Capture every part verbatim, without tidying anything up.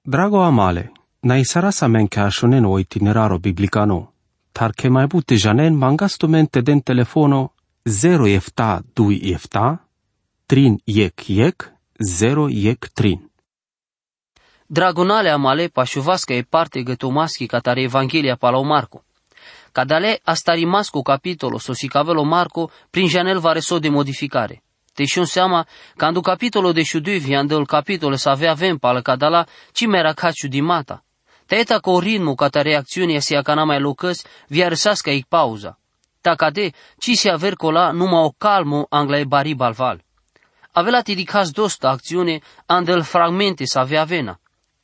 Drago amale, na isara sa men ka shonen o itineraro biblicano, tar che mai bute janen mangasto mente den telefono zero efta dui efta, trin yek yek, zero yek trin. Dragonale amale pașuvască e parte gătomaschi catare Evanghelia pala Marco. Cadale asta rimasco capitolo so si cavelo Marco prin janel vareso de modificare. Te și un seama când capitolo de șudui viandă capitolo să avea avem pala cadala ci mera caciu di mata. Taeta co ritmo cata reacțiunea sia cana mai locăs via răsască ic pauza. Ta cade ci si aver cola numai o calmo angla e bari balval. Avela ti dicas dosta acțiune andel fragmente să avea avena.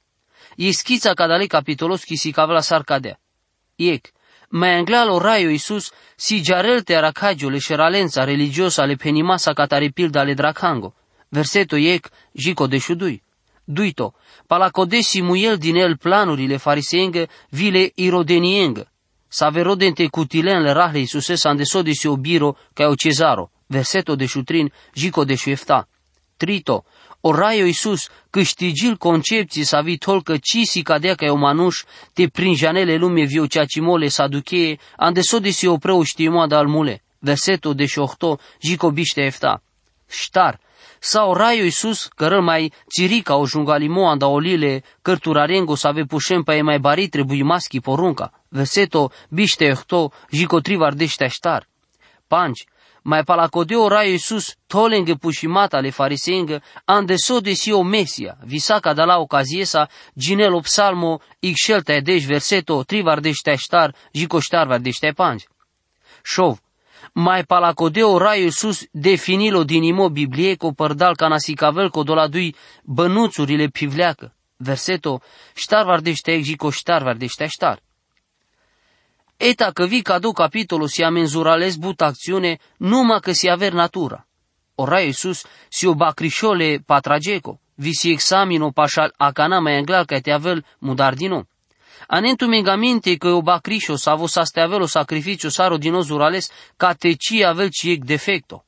E schița cadale capitolos chi si cavela sarcadea. Iec, mai anglalo raio Iisus si giarelte aracagio le șeralența religiosa ale penimasa catare pilda ale dracango. Verseto iec, jico de șudui. Duito, palacodesi muiel din el planurile fariseengă vile irodeniengă. Saverodente cutilen le rahle Iisuse s-andesodesi obiro ca o cezaro. Verseto de șutrin, jico de șuefta. Trito, o raio Iisus câștigil concepții sa vi tolcă ci si cadea ca o manuș te prin janele lume viu ceacimole saducheie andesodesi o preu știmoada al mule. Verseto de șohto, jico biște efta. Ștar, sau raio Iisus cărăl mai țirica o jungalimo anda olile cărturarengo să ave pușem pe mai bari trebuie maschi porunca. Verseto biște efto, jico trivardește ștar. Panci, mai palacodeo raio Iisus tolengă pușimata le fariseengă andesodesi o mesia, visaca de la ocaziesa ginelo psalmo ixelta edeș verseto trivardește ștar, jico ștar vardește panci. Șov, mai palacodeo raio Iisus definilo din imo biblieco părdal ca nasicavel codoladui bănuțurile pivleacă. Verseto ștar vardește jico ștar vardește ștar. Eta că vi cadu capitolul si amenzurales but acțiune numai că si aver natura. O raio Iisus si o bacrișole patrageco, vi si examino pașal acana mai englal ca te avel mudardino. Anentu megamente că o bacrișo sa vo sa ste avel o sacrificiu saro din ozurales ca te ci avel ci ec defecto.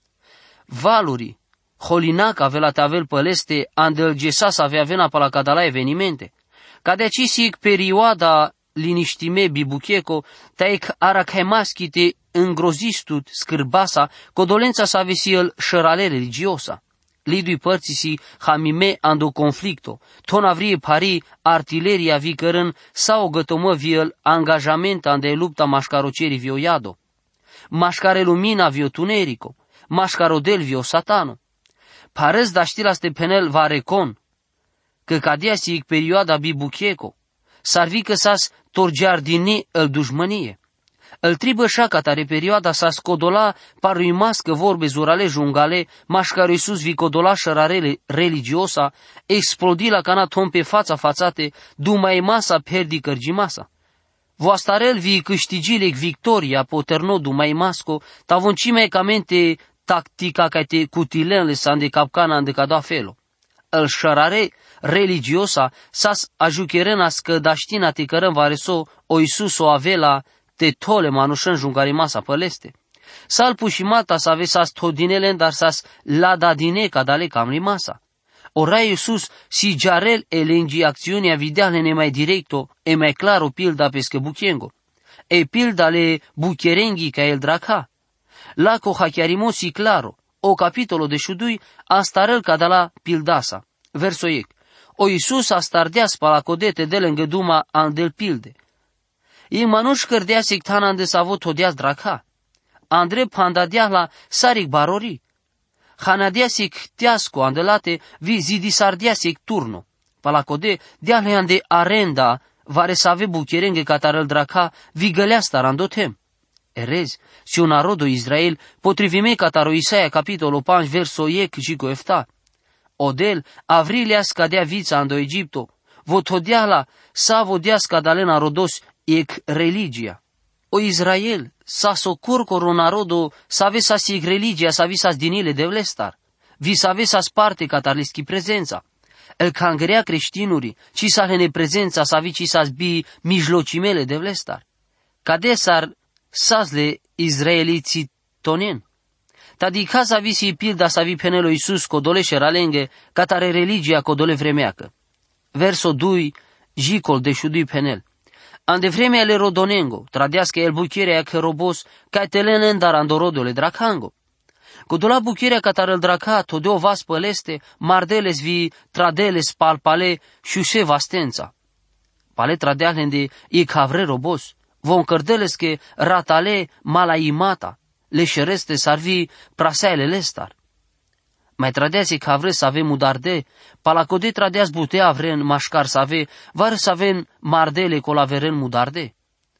Valuri, holinac avela te avel păleste andelgesa sa avea vena pa la cadala evenimente. Ca de aci si ec perioada liniștime bibucheco, taec arachemaschi te îngrozistut scârbasa, codolența sa vesi el șărale religiosa. Lidui părții si hamime ando conflicto, ton avrie pari artileria vi cărân sau gătomă viel angajament ande lupta mașcarocerii vio iado. Mașcare lumina vio tunerico, mașcarodel vio satano. Parez da știla ste penel va recon, că cadea si perioada bibucheco, sarvi că sas torgiardini îl dușmănie. Îl tribă șaca tare perioada sa scodola parui mască vorbe zurale jungale, mașcare Iisus vi codola șărarele religiosa, explodi la cana tom pe fața fațate, dumai masa perdi cărgimasa. Voastarel vi câștigilec victoria poterno dumai masco, tavoncime camente tactica ca te cutilenle sa de capcana de cada felo. El șărare religiosa sas ajucherena scădaștina te cărăm vareso o Iisus o avela te tole manușân jungari masa păleste. Sal pușimata sa ave sas todinelen dar sas lada dine cadale cam rimasa. Ora Iisus si jarel elengi acțiunea videale ne mai directo e mai claro pilda pescă buchiengo. E pilda le bucherenghi ca el draca. La cohachiarimo si claro. O capitolo de șudui astarel cadala pildasa. Verso ec. O Iisus astardea spalacodete de lângă duma andel pilde. I manuș cărdea sectana ande s-a todeaz draca. Andre pandadea la saric barori. Hanadea sic teasco andelate vi zidisardea sic turno. Palacode dea ande arenda vare să ave bucherenghe catarel draca vi gălea starandotem. Erezi, si un narodo Israel, potrivime cataro Isaia capitolul cinci verso ec jico efta. Odel, avrilea scadea vița ando Egipto, votodeala sa vodea scadalena rodos ec religia. O Israel, sa socorcoro narodo, sa ave sa sig religia, sa visas dinile de vlestar, vi sa ave sa sparte catarlischi prezența. El cangrea creștinuri, ci sa hene prezența sa vi ci sa zbi mijlocimele de vlestar. Cadesar sazle izraeliții tonen. Tadica sa vi si pilda sa vi penelo Iisus codole șeralenghe, catare religia codole vremeacă. Verso doi, jicol de shudui penel. Ande vremea le rodonengo, tradească el bucherea că robos, ca telenen dar andorodole dracango. Codola bucherea catarel draca, todeo vas păleste, mardeles vi tradeles palpale, șușe vastența. Pale tradealen de i cavre robos, von cărdeles că ratale malaimata, le șereste sarvi praseale lestar. Mai tradeasi cavre să avem mudarde, palacode tradeas butea vren mașcar să ave, var să avem mardele colaveren mudarde.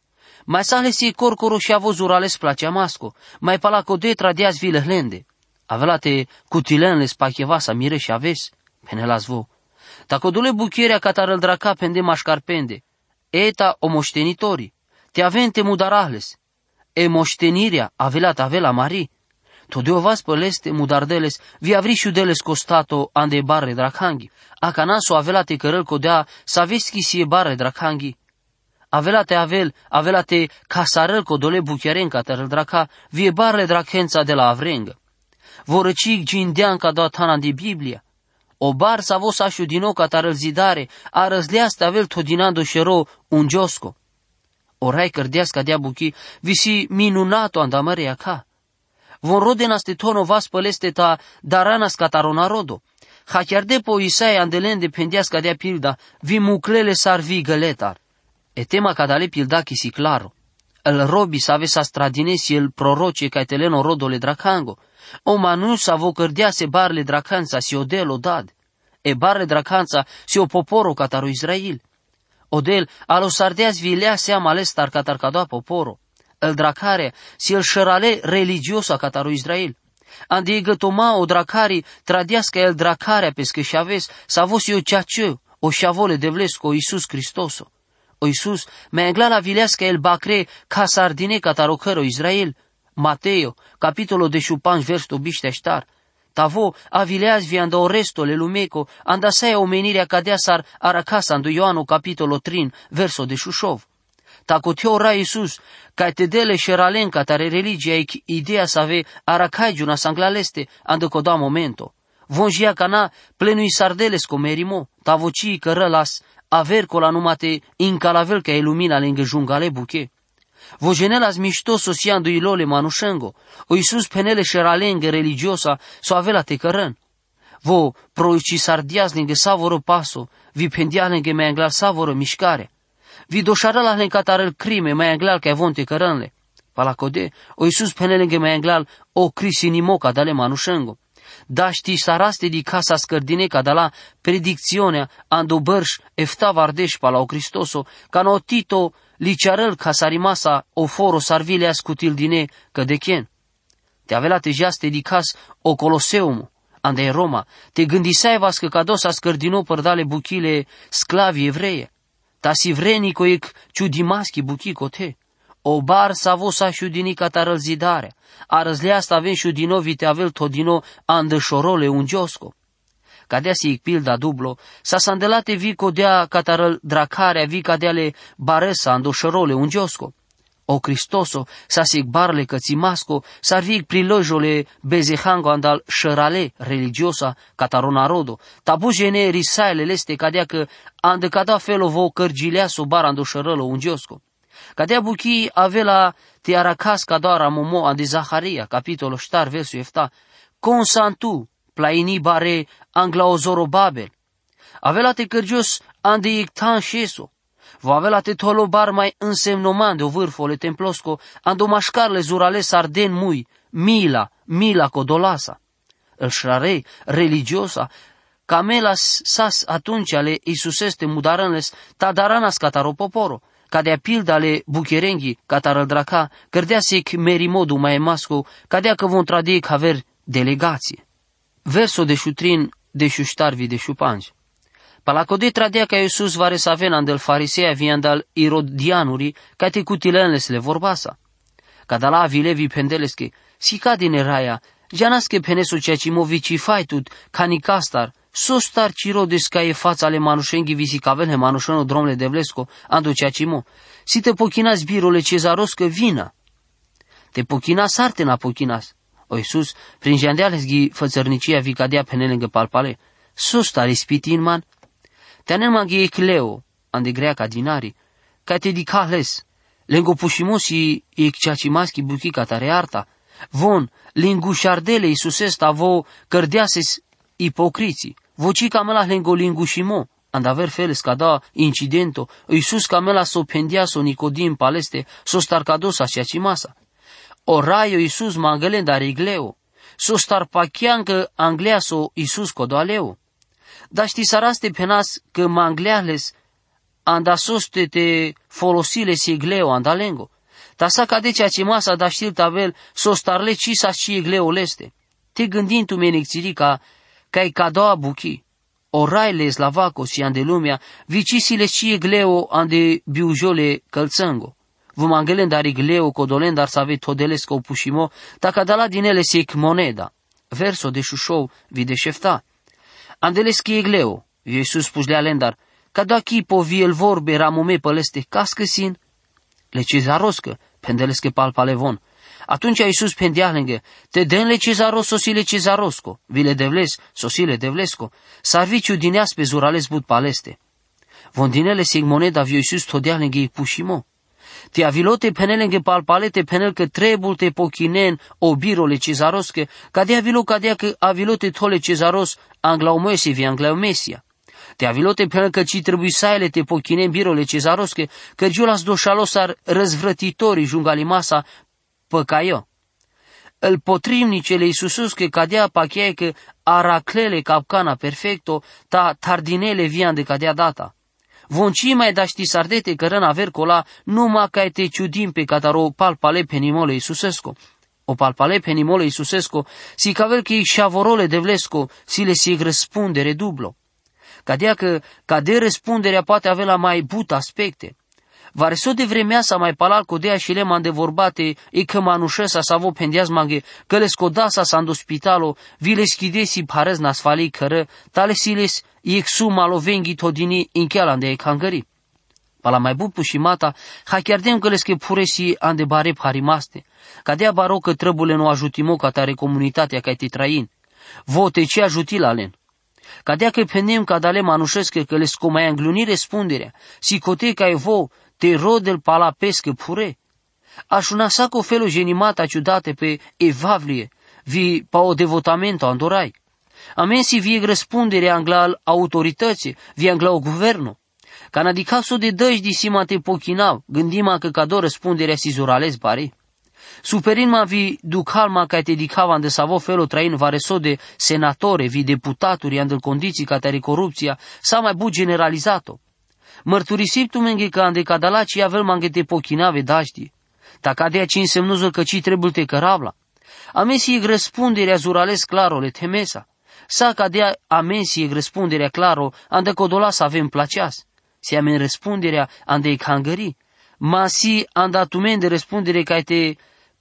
Mai salesi corcoro și avozurales placea masco, mai palacode tradeas vilehlende. Avelate cutilenle spachevasa mire și aves, penelas vo. Tacodule bucherea catarel draca pende mașcar pende, eta o moștenitorii, te avente mudarahles, e moștenirea avelat avela mari, todeo vas păleste mudardeles, vi avri șudeles costato ande barre dracanghi, acanaso avelate cărăl codea, saveschi sie barre dracanghi, avelate avel, avelate casarăl codole bucheren catarel draca, vie barre drachența de la avrengă. Vorăcic gindean ca doatana de Biblia, o bar sa vos așu din nou catarel zidare, a răzleasta avel todinando șero un giosco. Orai cărdeasca dea buchi, visi minunato andamărea ca. Von rodenas te tono vas păleste ta daranas catarona rodo. Ha chiar de po Isaia andelen de pendeasca dea pilda, vi muclele sar vi găletar. E tema cadale pilda chisi claro. El robi sa ave sa stradinesi el proroce ca teleno rodole dracango. O manu sa vo cărdease barle dracanța si odelo dad. E barle dracanța si o poporo cataro Israel. Odel alo sardeas vilea seama alestar catar cadoa poporo. El dracare si el șărale religiosa cataro Israel. Andi gătoma o dracari tradiasca el dracarea pescă și aves sa vo si o ceaciu, o șavole de vlesco Iisus Hristoso. O Iisus me engla la vileasca el bacre ca sardine cataro căro Israel. Mateo, capitolo de șupanj versto bișteștar. Tavo avileaz vianda o restole lumeco, andasaia omenirea cadeasar aracasa andu Ioanu capitolo trin verso de șușov. Tacoteo ra Iisus, ca te dele șeralen catare religia ec ideea să ave aracaigiuna sanglaleste andu coda momento. Von jia cana plenui sardeles comerimo, tavocii cărălas, aver cola numate incalavel ca ilumina lângă jungale buche. Vo genelas mișto sosiandu ilole manușengo, o Iisus penele șeralengă religiosa so avela te cărăn. Vo proici sardias lângă savoro paso, vi pendia lângă mai anglar savoro mișcare. Vi doșarăla lângă catarel crime mai anglar ca von te cărânle. Palacode, o Iisus penele lângă mai anglar o crisinimoca dale manușengo. Da știi saraste di casa scărdine ca da la predicționea ando bărș eftav ardeș pa la o Cristoso, ca no tito licearăl ca sarimasa o foro sarvile ascutil dine că de chen. Te avea te jaste di cas o coloseumu, ande Roma, te gândisai vască ca dosa scărdino părdale buchile sclavi evreie, ta si vrenico ec ciudimaschi buchi cote. O bar sa vo sa șudini catarăl zidarea, a răzleasta avem șudino vite avel todino andășorole un giosco. Cadea si ic pilda dublo, sa sandelate vi codea catarăl dracarea vi cadeale baresa andășorole un giosco. O Cristoso sa sic barle cățimasco, sar vi prilojole bezehango andal șărale religiosa catarona rodo, tabu gene risaile leste cadea că andă cada felo vo cărgileaso bar andășorolo un giosco. Cadea buchi avela te aracas ca doar amomo ande Zaharia, capitolo ștar versul efta, consantu, plaini bare anglaozoro babel. Avela te cărgios ande ictan șeso, vo avela te tolo bar mai însemnoman de o vârfole templosco, ando mașcarle zurale sarden mui, mila, mila codolasa. El șrare religiosa, camelas sas atunci ale Iisuseste mudaranles, tadaranas cataro poporo, cadea pilda ale bucherenghi catarăl draca, cărdea sec merimodu mai masco, cadea că von tradic haver delegație. Verso de șutrin de șuștarvi de șupanj. Palacode tradea ca Iisus vare să avea andel farisea viandal irodianuri, ca te cutilenles le vorbasa. Cadala avilevi pendelesche, si cadine raia, janasche peneso ceacimovici faitut, canicastar, sostar cirodes ca e fața ale manușenghi visicavelhe manușeno dromle de vlesco, ando ceacimo, si te pochinas birole cezaroscă vina. Te pochinas artena pochinas. O Iisus, prin jandeales ghi fățărnicia vi cadea penelengă palpale, sostar ispitin man. Te anem maghi ecleo, ande greaca dinari, ca te dicales, lengo pushimosi ecciacimaschi buchi catare arta, von, lingușardele Iisusesta vo cărdeases ipocriții, voci camela lengo lingușimo, and aver feles cada incidento, Iisus camela so pendiaso Nicodim paleste, so starcadosa ciacimasa. Oraio Iisus mangelenda regleo, so starpachiancă angleaso Iisus codoaleo. Dar știi saraste penas că mangleales andasoste te folosile sigleo andalengo. Tasa ca de ceea ce masa da știl tabel so starle cisa și egleo leste. Te gândind tu menexirica ca-i cadoa buchi. Oraile slavaco și ande lumea, vicisile și egleo ande biujole călțângo. Vă mangelen dar egleo codolen dar să ave todelesco pușimo, taca da la din ele sec moneda. Verso de șușou vide șefta. Andeleschi egleo, Iisus pușlea lendar, ca da chipo viel vorbe ramome păleste cascăsin, le cezaroscă, pendelesche palpalevon. Atunci Iisus pendealengă, te denle cezaros sosile cezarosco, vile devles, sosile devlesco, sarviciu dineas pe zurales but paleste. Vondinele sig moneda vio Iisus todealengă ei pușimo. Te avilote penelengă palpalete penel că trebul te pochinen obirole cezarosche, ca de avilo ca de că avilote tole cezaros anglaumoese vi anglaumesia. Te avilote penel că ci trebuie saile te pochinen birole cezarosche, că giulas doșalos ar răzvrătitorii jungalimasa păcaio. Îl potrimnicele Iisususche cadea pachiae că araclele capcana perfecto, ta tardinele vian de cadea data. Vonci mai da ști sardete că răna vercola numai ca te ciudim pe cataro palpale penimole Iisusesco. O palpale penimole Iisusesco, si cavel că șavorole de vlesco, si le si răspundere dublo. Cadea că cade răspunderea poate avea la mai but aspecte. Vareso de vremea sa mai palal codea și le mande vorbate e că manușesa sa vo pendeaz manghe că le scodasa sa în spitalo vi le schidesi parez nasfalei cără tale siles iexu malovenghi todini incheala de cangări. Pala mai bu pușimata ha chiar dem că le sche puresi ande bare parimaste. Cadea baro că trăbule nu ajutimo ca tare comunitatea ca te train. Vote ce ajuti la len. Cadea că penem ca dale manușescă că le scomai îngluni răspunderea. Si cote ca evo te rodel pala pescă pure. Așuna saco felo genimata ciudate pe evavlie, vi pa o devotamento andorai. Amensi vie răspunderea angla al autorității, vi angla o guverno. Canadicaso de dăși disima te pochinau, gândima că cado răspunderea si zurales bari. Superinma vi ducalma ca te dicava de savo felo train vareso de senatore, vi deputaturi andel condiții ca tare corupția, s-a mai bu generalizato. Mărturisip tu menghe că ande cadalaci avel manghe te pochinave daști. Ta cadea ci însemnuză că ci trebuie te căravla. Amesi e răspunderea zurales claro le temesa. Sa cadea amesi e răspunderea claro ande codola să avem placeas. Si amen răspunderea ande e cangări. Ma si andatumen de răspundere ca te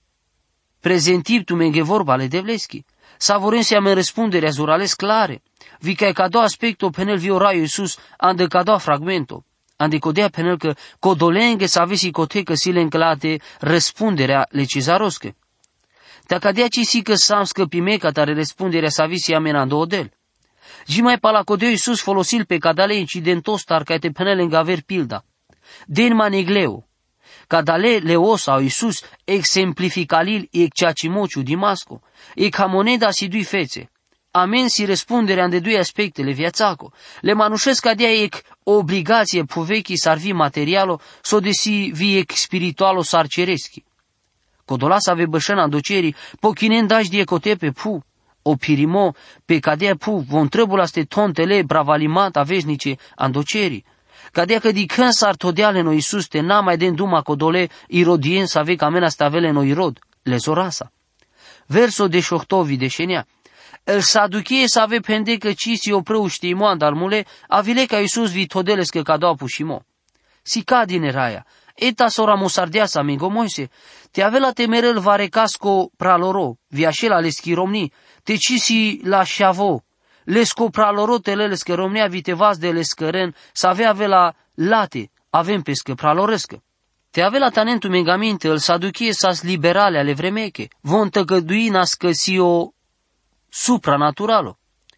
prezentip tu menghe vorba le devleschi. Sa voren si amen răspunderea zurales clare. Vi ca cado aspecto penel vi oraio Iisus ande cado fragmento. Ande codea penel că codolenghe să avesi cotecă si le înclate răspunderea le cezarosche. Te cadea ci si că sam scăpime ca tare răspunderea să avisi amenando odel. Ji mai pala codeo Iisus folosil pe cadale incidentos tar ca te penel în gaver pilda. Den manegleu. Cadale leos au Iisus exemplificalil ecceacimociu dimasco. E ca moneda si dui fețe. Amen si răspunderea de doi aspectele viațaco. Le manușesc cadea ec obligație povechi sarvi materialo so desi vi ec spiritualo sarcereschi. Codolas ave bășăna docerii pochinen dași die cote pe pu. O pirimo pe cadea pu von trăbula ste tontele bravalimata veșnice andocerii. Cadea că di când s-ar todeale no Iisus te n-a mai den duma codole irodien să ave camena stavele no irod, le zorasa. Verso de șohtovi de șenea. El saduchie să ave pende că ci si oprău știimo andarmule, avile ca Iisus vi todelescă ca doa pușimo. Si cadine raia, eta sora mosardeasa amigo Moise, te avela temerel varecasco praloro, viașela le schiromni, te ci si la șavo, lesco praloro telelescă romnea vitevaz de lescăren, să avea avela late, avem pescă pralorescă. Te avela tanentu megamente, el saduchie sas liberale ale vremeche, von tăgădui nască si o supranaturalo.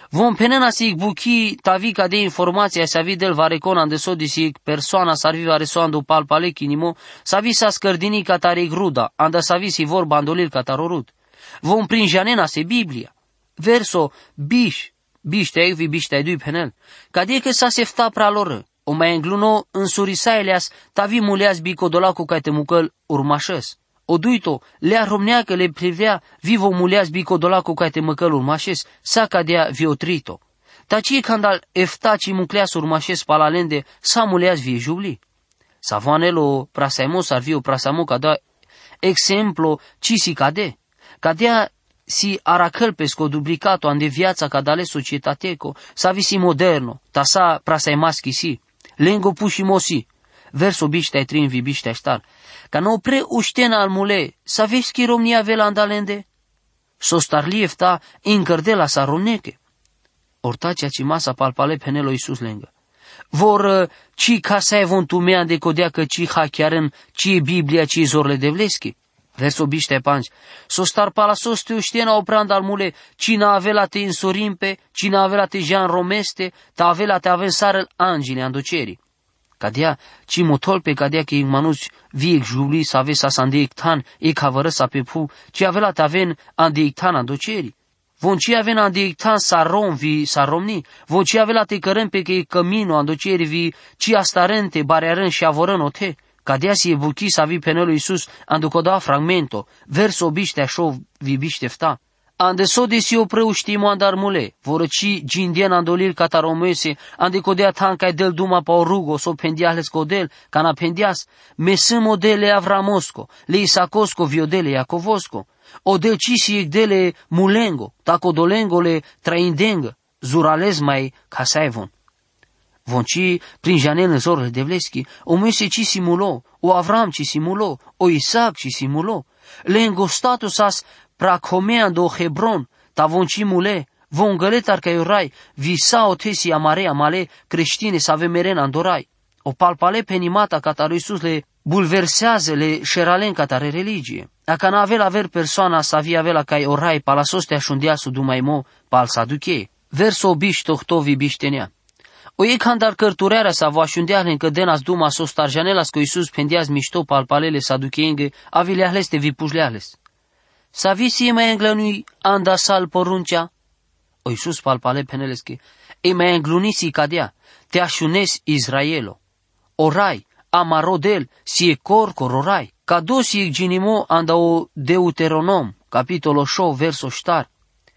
Vom penena si buchi tavica de informația sa vi del varecona de so disi persoana sarvi varesoando palpale kinimo, sa vi sa scărdini catare gruda, anda sa vi si vorba andolil catarorut. Vom prinjanena se Biblia. Verso biș, biște vi biște dui penel. Cadie că sa sefta praloră. O mai engluno în surisaeleas tavi muleas bicodolacu ca te mucăl urmașes. O duito, lea romneacă le privea vivo muleas bicodolacu ca te măcăl urmașes, sa cadea viotrito. Taci când al eftaci mucleas urmașes palalende, sa muleas vie jubli. Savoanelo prasaimos ar vio prasamo cada exemplu ci si cade. Cadea si aracălpesco duplicato ande viața cadale societateco, sa visi moderno, ta sa prasaimaschi si. Lengo puși mosi, verso biștea trin vi biștea star, ca no pre uștena al mule, sa veschi romnia vela andalende, so starliefta incărdela sa roneche. Ortacea ci masa palpale penelo Iisus lengă. Vor ci ca sa evon tumea de codea că ci hachiaren, ci e Biblia, ci e zorle de vleschi. Verso biște panci, so star pala sos te uștena oprand al mule, cina avela te insorimpe, cina avela te jean romeste, ta avela te avensarel angine andocerii. Cadea, ci motolpe cadea că igmanuci viec jubli să ave sa sandeictan, e cavără sa pe pu, ci avela te aven andeictan andocerii. Von ci aven andeictan sa rom vi sa romni, von ci avela te cărăm pe că e cămino andocerii vi, ci astarente, barearân și avorân ote. Cadea si e buchi sa vi penelul Iisus, anducoda fragmento, verso biște așo vi biște fta. Ande so desi o preuștimo andar mule, vorăci gindien andolil cataromese, ande codea tancai del duma pa orugo, so pendiales codel, cana pendias, mesâm odele avramosco, le isacosco viodele iacovosco, odel cisi egdele mulengo, taco dolengole traindengă, zurales mai casaivon. Vonci, prin janel în zorle de vleschi, o mese ci simulo, o Avram ci simulo, o Isaac ci simulo, le îngostatus as pracomeando o Hebron, ta vonci mule, von găletar ca iorai, visa o tesi amare amale creștine să avem merena îndorai. O palpale penimata ca taru Iisus le bulversează, le șeralen ca tare religie. Dacă n-avea aver persoana să avea avea ca iorai, palasoste așundea su dumaimo, pal saduchee. Verso biș tohtovi biștenea. O e candar cărturearea sa va așundeale încă denas duma so starjanelas că Iisus pendeaz mișto palpalele saducheenge, avileahles te vipușleahles. Sa visi e mai înglănui andasal poruncea? O Iisus palpale penelesche, e mai înglunisi cadea, te așunes Israelo. Orai, amarodel, si e corcor orai, ca dosi e ginimo anda o Deuteronom, capitolo șo, verso ștar.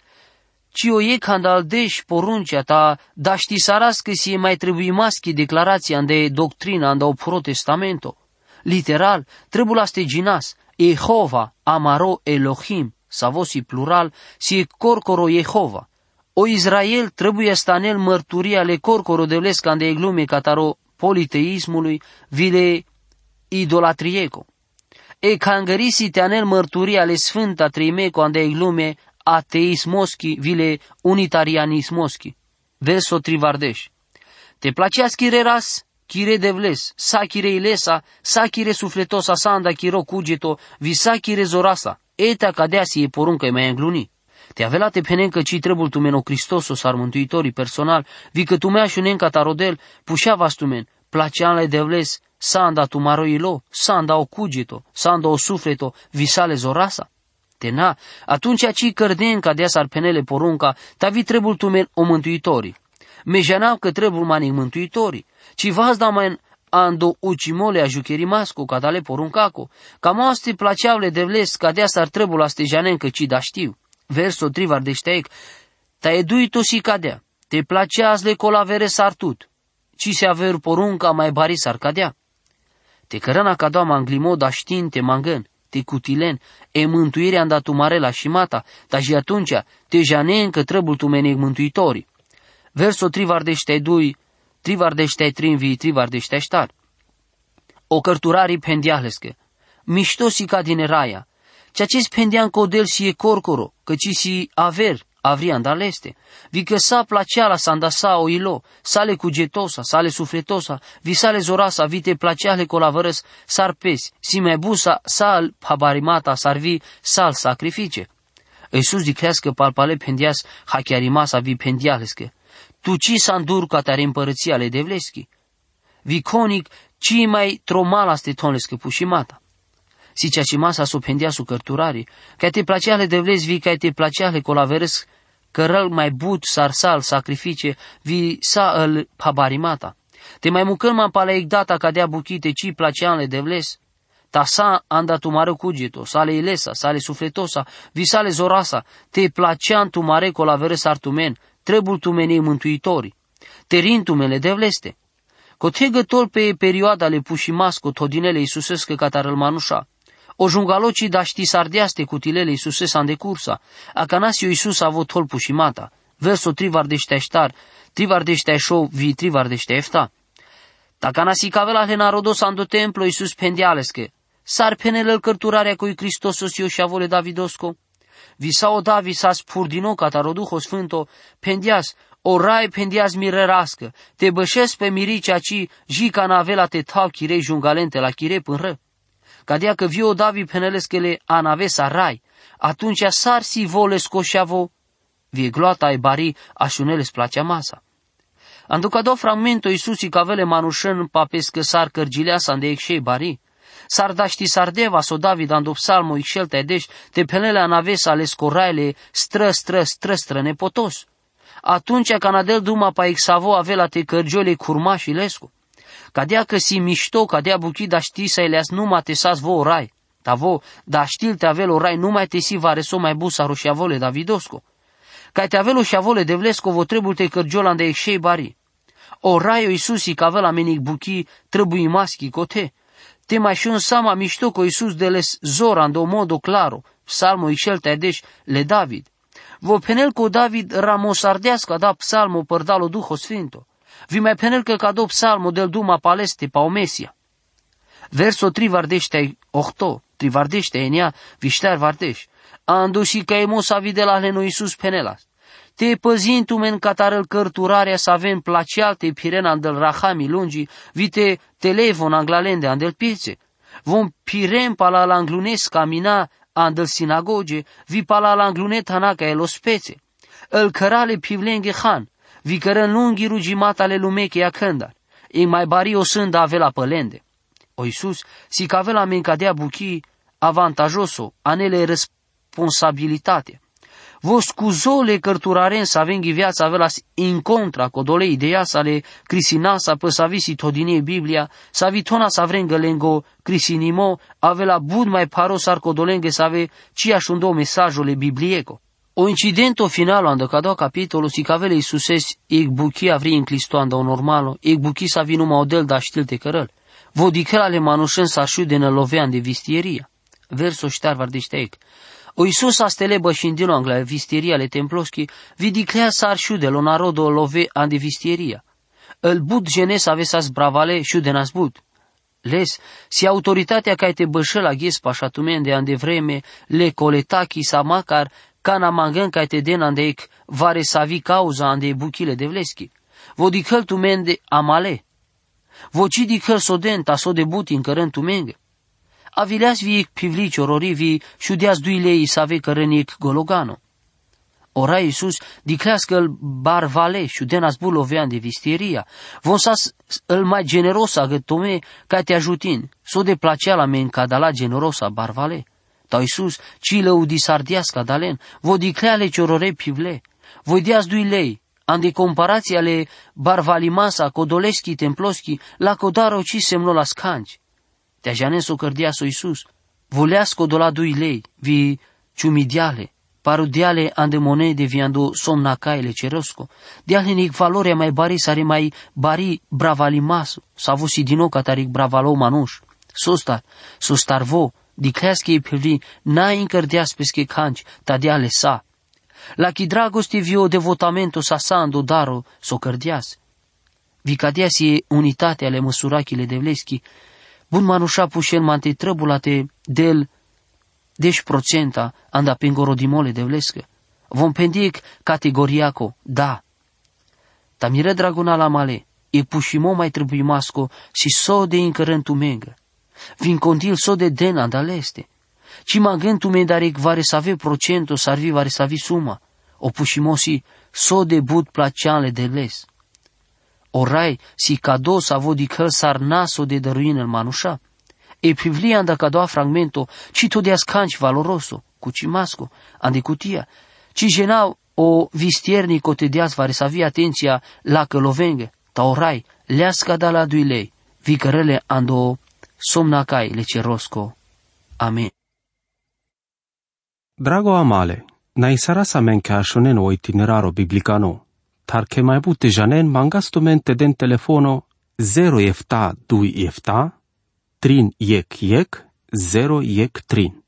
Ci o e când al deși poruncea ta, da ști saras că si e mai trebuie maschi declarația ande doctrina anda o protestamento. Literal, trebuie ste ginas, Jehova, amaro Elohim, savosi plural, si e corcoro Jehova. O Israel trebuie stanel mărturia le corcoro de lesca ande e glume cataro politeismului, vile idolatrieco. E cangărisi teanel mărturia le sfânta trimeco ande e glume ateismoschi, vile unitarianismoschi. Verso trivardeș. Te placea schireras, chire devles, sa chire ilesa, sa chire sufletosa sanda chiro cugeto, vi sa chire zorasa, etea cadea si e poruncă e mai îngluni. Te avela te penencă ci trebul tu meno Cristosos ar mântuitorii personal, vi că tu mea șunenca tarodel, pușea vastumen, placeanle devles, sanda tu maroilo, sanda o cugeto, sanda o sufleto, visale zorasa. Tena, atunci aci cărden ca dea s-ar penele porunca, tavi trebul tu men o mântuitorii. Mejanau că trebul mani mântuitorii, ci vas da mai ando ucimole a jucherimasco ca dale poruncaco, ca moaste placeaule de vles ca dea s-ar trebul aste janen că ci da știu. Verso trivar de șteic, ta eduito si cadea, te placeaz le colavere s-ar tut, ci se aver porunca mai bari s-ar cadea. Te cărăna ca doama anglimo da știnte mangân, te cutilen, e mântuirea andatu marela și mata, dar și atunci te janeen că trebul tu meneg mântuitorii. Verso trivardește dui, trivardește trinvi, trivardește ștar. O cărturarii pendiahlescă, mișto si ca din eraia, ceea ce pendean codel si e corcoro, căci si aver, avrian da leste, vi că sa placeala sa andasa o ilo, sale cugetosa, sale sufletosa, vi sale zorasa, vi te placeale colavărăs, sar pesi, si mai busa, sal pabarimata, sar vi, sal sacrifice. Iisus diclească palpale pendias hachiarimas avi pendialescă. Tu ci sandur catare împărăția ale devleschi. Viconic ci mai tromala ste tonlescă pușimata. Si cea ci masa so pendiasu cărturare, ca te placea ale devles vi ca te placea ale colaveresc, cărăl mai but sarsal sacrifice vi sa îl pabarimata. Te mai mucăl man pala data ca dea buchite ci placea ale devles. Ta sa anda tu mare cugeto, sale ilesa, sale sufletosa, vi sale zorasa, te placean tu mare colaveres artumen, trebul tu menei mântuitori. Te rin tu mele devleste. Cote gătol pe perioada le pușimasco todinele Iisusescă catarăl manușa. O jungaloci da ști sardeaste cutilele Iisuses an de cursa. Acanasio Iisus a avut tol pușimata. Verso trivardește aștar, trivardește așou, vi trivardește efta. Tacanasi cavela le narodos ando templo Iisus pendialesche. Sar penele cărturarea cu Hristosos io și avole Davidosco. Visao Davi sa spurdino cataroduho sfânto, pendias, o rai pendias mirerască, te bășesc pe miricea ci, jica navela te tau chirei jungalente la chire pânră. Cadea că vio Davi peneleschele anavesa rai, atunci sar si vole scoșeavo, vie gloata ai bari așunele splacea masa. Anducado fragmento Iisusi cavele manușân papescă sar cărgileasa de exșei bari, sar daști sardeva so David ando psalmo ixel te deș te penele anavesa le scoraile stră stră stră stră nepotos. Atunci canadel duma pa exavo avela te cărgiole curma și lescu. Cadea că si mișto, cadea buchi da ști să eleas numai te sas vo rai. Ta vo, da știl te avel o rai numai te si va reso mai busa roșiavole Davidosco. Ca te avelo și avole de vlesco vo trebul te cărgiola de exșei bari. O raio Iisusi că avela menic buchi trebuie maschi cote. Te mai și un sama mișto co Iisus de les zora în do modo claro, psalmo ixel te adeș le David. Vo penel co David ramosardească da psalmo părdalo Duho Sfinto. Vi mai penel că cadou psalmo del duma paleste pa omesia. Verso trivardește ochto, trivardește enia, viștear vardeș. Andu și că emos avi de la leno Iisus penelas. Te păzin tu men catarăl cărturarea să avem placeal te pirena andel rahami lungi, vite telefon anglalende andel piețe. Vom pirem pala la anglunes camina andel sinagoge, vi pala la anglunet hanaca el ospețe. El cărale pivlenge han, vi cărăn lunghi rugimata le lumeche acândar. Ei mai bari o sânda avela pălende. O Iisus, si că avela men cadea buchi avantajoso, anele responsabilitate. Vo scuzole cărturaren să avem viața avelas in contra codole ideea să le crisinasa pă să avisi todinie Biblia, să avitona să avrengă lengo crisinimo, avela bud mai paros ar codolenghe să ave ci așundo mesajole biblieco. O incidento finalo ando cadou capitolo si cavele Iisuses ec buchi avri în clistoanda o normalo, ec buchi să avi numai odel da știl te cărăl. Vo dicăla le manușân să așu de nălovean de vistieria. Verso ștar vardește ec. O Iisus astele bășindilo angla vistieria le temploschi, vidiclea sar șude lo narodo love an de vistieria. El bud genes avesas bravale șude nas bud. Les, si autoritatea ca te bășă la ghes pașatumen de an de vreme, le coletachi sa macar, cana mangân ca te den an de ec, vare să avi cauza an de buchile de vleschi. Vo dicăl tu men de amale. Voci dicăl soden ta so de buti în cărân tu mengă. Avileas vi pivlici orori vi șudeas duilei să ave cărănic gologano. Ora Iisus diclească îl barvale șudenas bulovean de vistieria. Vonsas îl mai generosa gătome ca te ajutin. So de placea la men cadala generosa barvale. Ta Iisus ci lăudi sardiasca dalen. Vo dicleale ciorore pivle. Voi deas duilei. An de comparația le barvalimasa codoleschi temploschi la codaro ci semno la scanci. Te janeso cărdiaso Iisus, voleasco do la dui lei, vi ciumidiale, parudiale ande monede vi ando somnacaile cerosco, diale nic valoria mai bari sare mai bari bravalimaso, savu si dino cataric bravalo manuș. Sostar, sostar vo, dicleasche pevli, n-ai încărdeas pesche canci, tadiale sa. La chi dragoste vio devotamento sa sando daro so cărdias. Vi cadeasi unitatea le măsurachile de vleschi, bun manușa pușel mante trăbulate del deci procenta anda pengorodimole de vlescă. Vom pendic categoriaco, da. Ta mire dragona la male, e pușimo mai trebuie masco si so de încărân tu mengă. Vin contil so de den anda leste. ci mangentu me darek vare save procento sarvi vare savi suma, opushimosi so debut placianle de les. Orai si cado sa vodi căl sar naso de dăruină manușa, e privlia anda cadoa fragmento, ci to de ascanci valoroso, cu cimasco, ande cutia, ci genau o vistiernico te deas vare savi atenția la că lovenghe, ta orai leasca da la dui lei, vicărele ando somnacai le cerosco. Amen. Drago amale, na sarasa menka ashonen o itineraro biblicano, tar che mai bute janen mangastomente den telefono zero efta dui efta, trin yek yek, zero yek trin.